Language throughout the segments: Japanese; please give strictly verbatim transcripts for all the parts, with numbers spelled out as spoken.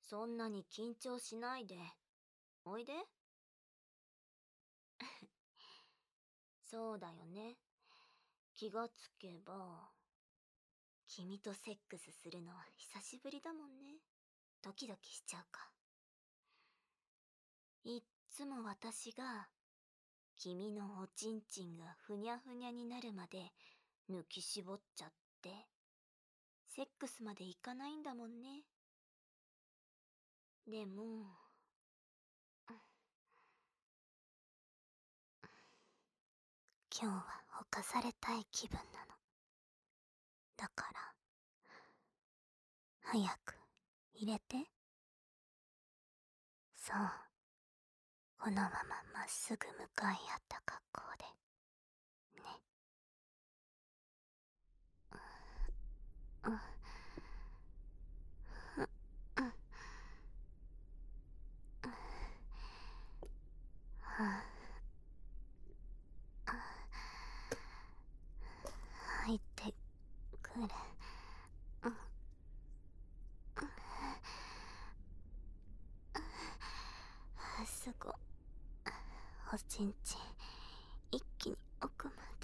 そんなに緊張しないで。おいで。そうだよね。気がつけば、君とセックスするのは久しぶりだもんね。ドキドキしちゃうか。いっつも私が、君のおちんちんがふにゃふにゃになるまで抜き絞っちゃって、セックスまでいかないんだもんね。でも、今日は犯されたい気分なの。だから、早く入れて。そう。このまままっすぐ向かい合った格好で。ね。うん。うん。うん。うん。入ってくる。うん。すごい。おちんちん一気に奥まで。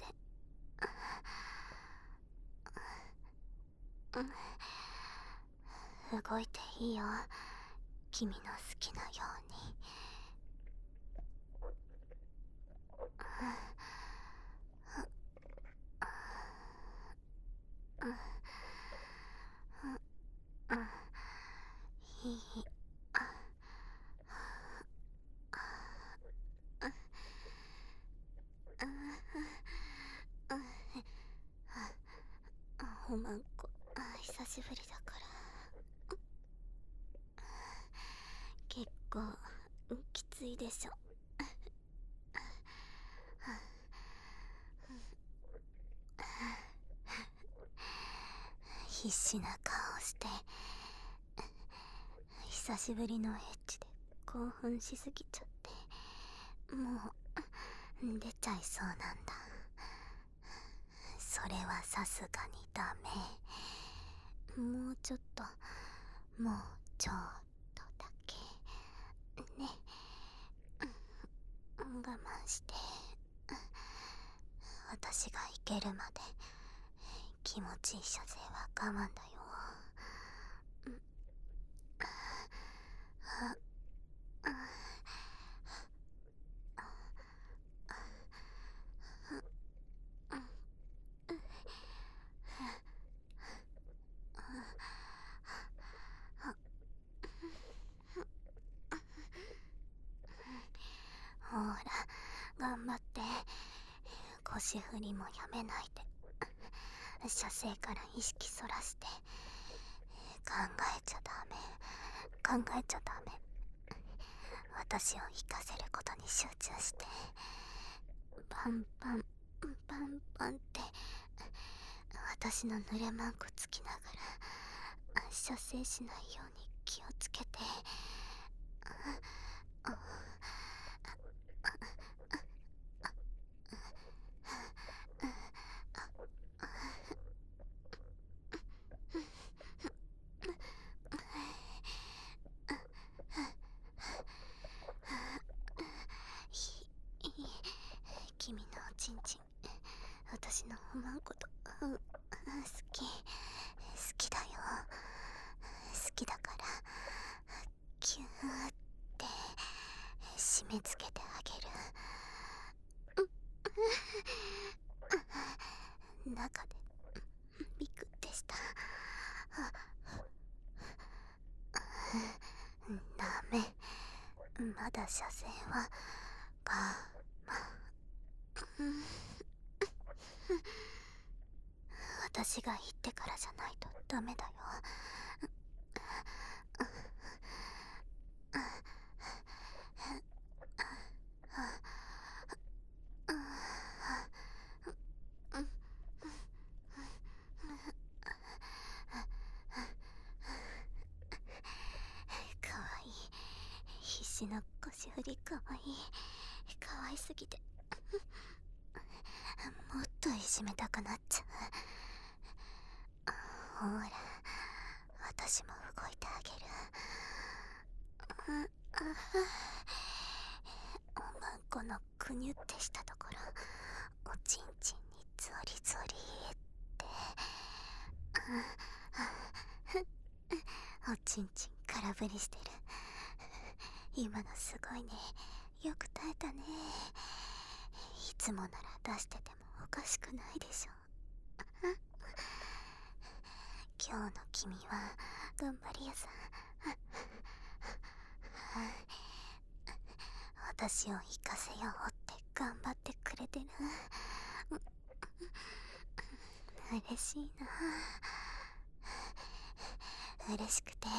うん。動いていいよ。君の好きなように。うん。うん。いい。おまんこ、久しぶりだから。結構きついでしょ。必死な顔して久しぶりのエッチで興奮しすぎちゃってもう出ちゃいそうなんだ。それはさすがにダメ。もうちょっともうちょっとだけね。我慢して私が行けるまで気持ちいい射精は我慢だよ。ほら頑張って。腰振りもやめないで。射精から意識そらして。考えちゃダメ。考えちゃダメ。私を生かせることに集中して。パンパンパンパンって私の濡れマンコつきながら射精しないように気をつけて。君のおちんちん私のおまんこと、うん、好き好きだよ。好きだからキューって締め付けてあげる。中でビクってした。ダメ。まだ射精は我慢。私が言ってからじゃないとダメだよ。かわいい。必死な腰振りかわいい。かわいすぎてもっといじめたくなっちゃう。ほら私も動いてあげる。 おまんこのくにゅってしたところ、おちんちんにゾリゾリって、おちんちん空振りしてる。今のすごいね。よく耐えたね。いつもなら出しててもおかしくないでしょ。今日の君は頑張り屋さん。私を生かせようって頑張ってくれてる。嬉しいな。嬉しくて、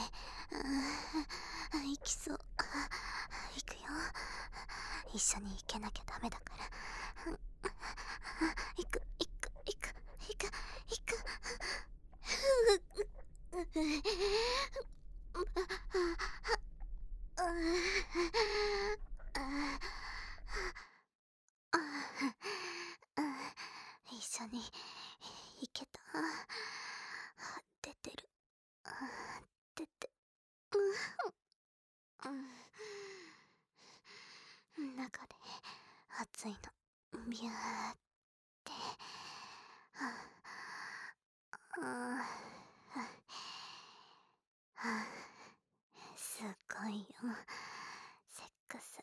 行きそう。行くよ。一緒に行けなきゃダメだから。行く行く行く行く行く。一緒に行けた。出てる。出て、中で熱いのビューってすごいよセックス。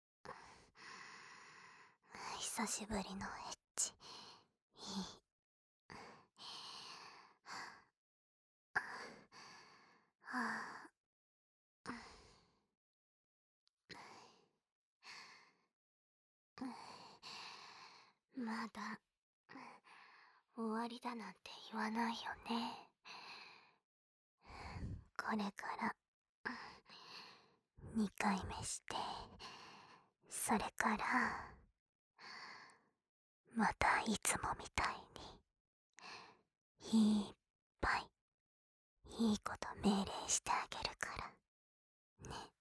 久しぶりのエッチいい。まだ終わりだなんて言わないよね。これからにかいめして、それからまたいつもみたいにいっぱいいいこと命令してあげるからね。